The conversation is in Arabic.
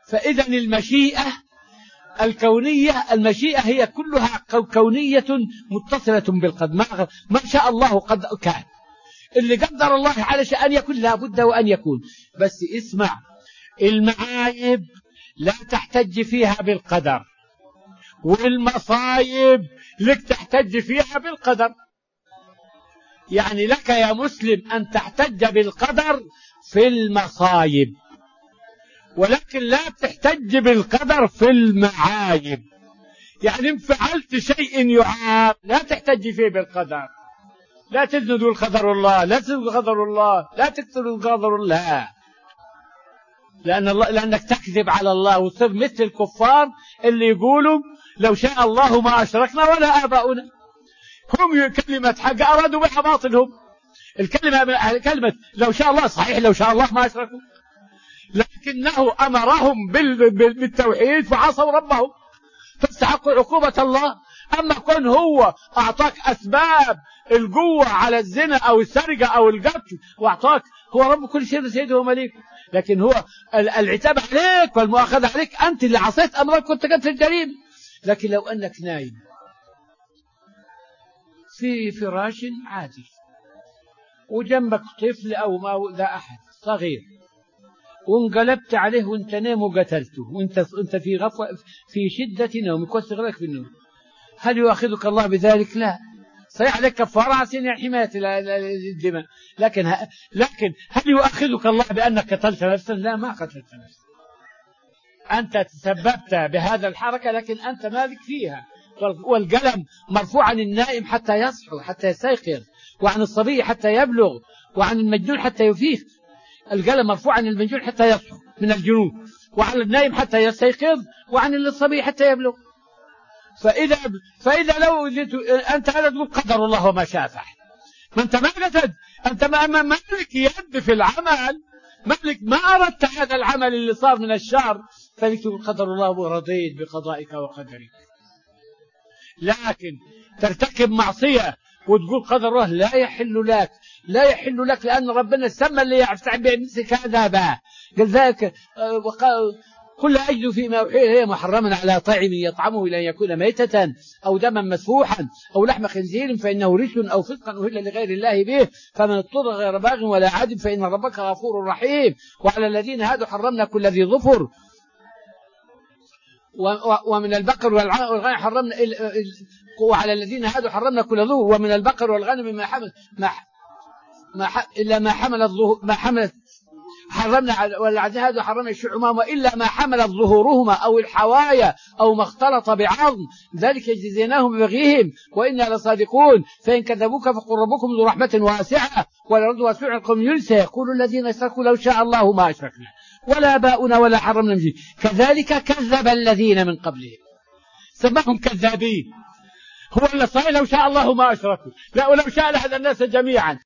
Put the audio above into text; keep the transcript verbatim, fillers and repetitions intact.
فإذا المشيئة الكونية، المشيئة هي كلها كونية متصلة بالقدر، ما, ما شاء الله قد كان، اللي قدر الله على شأن يكون لا بد وأن يكون. بس اسمع، المعايب لا تحتج فيها بالقدر، والمصايب لك تحتج فيها بالقدر. يعني لك يا مسلم أن تحتج بالقدر في المصايب، ولكن لا تحتج بالقدر في المعايب. يعني إن فعلت شيء يعاب لا تحتج فيه بالقدر، لا تزندوا القدر الله، لا تزندوا قدر الله، لا تكثروا قدر الله، لأن الله لأنك تكذب على الله وتصير مثل الكفار اللي يقولوا لو شاء الله ما أشركنا ولا آباؤنا. هم كلمة حق أرادوا بها باطلهم. الكلمة كلمة لو شاء الله صحيح، لو شاء الله ما أشركوا، لكنه أمرهم بالتوحيد فعصوا ربهم فاستحقوا عقوبة الله. أما كون هو أعطاك أسباب القوة على الزنا أو السرقة أو القتل وأعطاك، هو رب كل شيء سيده ومليك، لكن هو العتاب عليك والمؤاخذة عليك، أنت اللي عصيت أمرك كنت قتل الجريمة. لكن لو أنك نايم في فراش عادي وجنبك طفل أو ما ذا أحد صغير وانقلبت عليه وانت نام وقتلته وانت انت في غفوة في شدة نوم يكسر لك في النوم، هل يؤاخذك الله بذلك؟ لا. صحيح عليك كفارة عشان حماية الدماء، لكن ه... لكن هل يؤاخذك الله بأنك قتلت نفسا؟ لا، ما قتلت نفسا، أنت تسببت بهذا الحركة لكن أنت مالك فيها. والقلم مرفوع عن النائم حتى يصحو حتى يستيقظ، وعن الصبي حتى يبلغ، وعن المجنون حتى يفيق. القلم مرفوع عن المجنون حتى يصحو من الجنون، وعن النائم حتى يستيقظ، وعن الصبي حتى يبلغ. فإذا فإذا لو أنت هذا تقول قدر الله وما شاء فعل، ما أنت ما قتد، أنت ما مالك يد في العمل، مالك ما أردت هذا العمل اللي صار من الشر، فلتقول قدر الله ورضيت بقضائك وقدرك. لكن ترتكب معصية وتقول قدر الله، لا يحل لك، لا يحل لك، لأن ربنا سمى اللي يفتح بنفسك هذا بقى. قال ذلك قل أجد فيما أوحي إلي محرما على طاعم يطعمه إلى أن يكون ميتة أو دما مسفوحا أو لحم خنزير فإنه رجس أو فسقا أهل لغير الله به، فمن اضطر غير باغ ولا عاد فإن ربك غفور رحيم. وعلى الذين هادوا حرمنا كل ذي ظفر، ومن البقر والغنم حرمنا، وعلى الذين هادوا حرمنا كل ذو، ومن البقر والغنم ما حمل ما ما إلا ما حملت ما حملت حرمنا، والعزهاد حرمنا الشعمام وإلا ما حملت ظهورهما أو الحوايا أو ما اختلط بعظم، ذلك جزيناهم ببغيهم وإنا لصادقون. فإن كذبوك فقل ربكم ذو رحمة واسعة والأرض واسعة قوم ينسى، يقول الذين اشركوا لو شاء الله ما أشركنا ولا باؤنا ولا حرمنا من شيء كذلك كذب الذين من قبلهم. سماهم كذابين. هو اللي صحيح لو شاء الله ما أشركوا، لا ولو شاء لهدى الناس جميعا.